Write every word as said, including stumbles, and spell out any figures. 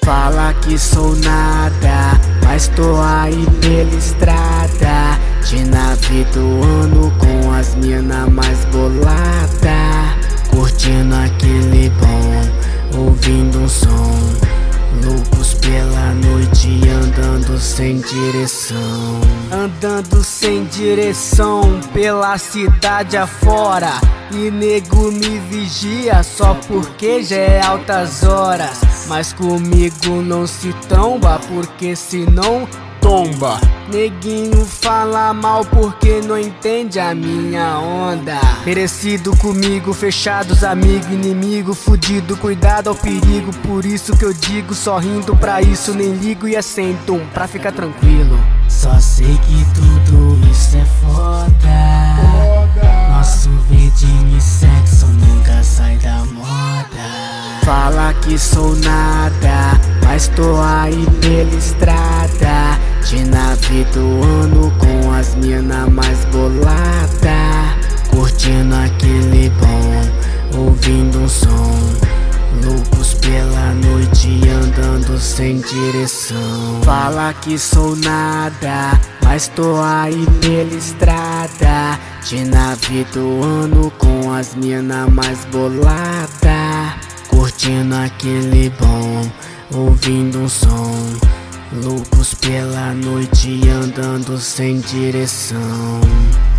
Fala que sou nada, mas tô aí pela estrada, de nave ano com as mina mais bolada, curtindo aquele bom, ouvindo um som, loucos pela noite andando sem direção. Andando sem direção pela cidade afora, e nego me vigia só porque já é altas horas. Mas comigo não se tromba, porque senão tomba. Neguinho fala mal porque não entende a minha onda. Merecido comigo, fechados, amigo, inimigo, fudido, cuidado ao perigo. Por isso que eu digo, só rindo pra isso, nem ligo e assento um pra ficar tranquilo. Só sei que tudo isso é foda, nosso verdinho e sexo nunca sai da moda. Fala que sou nada, mas tô aí pela estrada, de nave ano com as mina mais bolada, curtindo aquele bom, ouvindo um som, loucos pela noite andando sem direção. Fala que sou nada, mas tô aí pela estrada, de nave ano com as mina mais bolada, curtindo aquele bom, ouvindo um som, loucos pela noite andando sem direção.